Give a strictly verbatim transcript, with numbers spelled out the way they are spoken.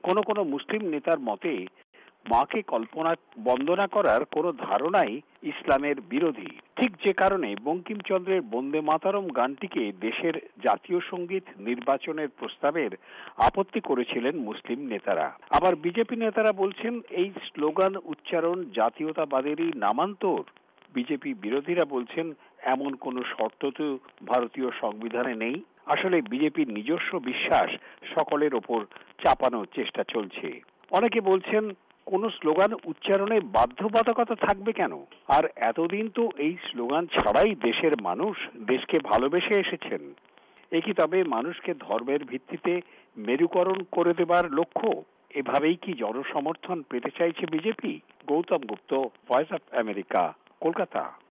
কোনো কোনো মুসলিম নেতার মতে মাকে কল্পনা বন্দনা করার কোনো ধারণাই ইসলামের বিরোধী। ঠিক যে কারণে বঙ্কিমচন্দ্রের বন্দে মাতরম গানটিকে দেশের জাতীয় সঙ্গীত নির্বাচনের প্রস্তাবের আপত্তি করেছিলেন মুসলিম নেতারা। আবার বিজেপি নেতারা বলছেন এই স্লোগান উচ্চারণ জাতীয়তাবাদেরই নামান্তর। বিজেপি বিরোধীরা বলছেন এমন কোনো শর্ত তো ভারতীয় সংবিধানে নেই। আসলে বিজেপির নিজস্ব বিশ্বাস সকলের ওপর চাপানোর চেষ্টা চলছে। অনেকে বলছেন কোন স্লোগান উচ্চারণে বাধ্যবাধকতা থাকবে কেন? আর এতদিন তো এই স্লোগান ছাড়াই দেশের মানুষ দেশকে ভালোবেসে এসেছেন। এ কি তবে মানুষকে ধর্মের ভিত্তিতে মেরুকরণ করে দেবার লক্ষ্য? এভাবেই কি জনসমর্থন পেতে চাইছে BJP? Gautam Gupta, voice of America, Kolkata.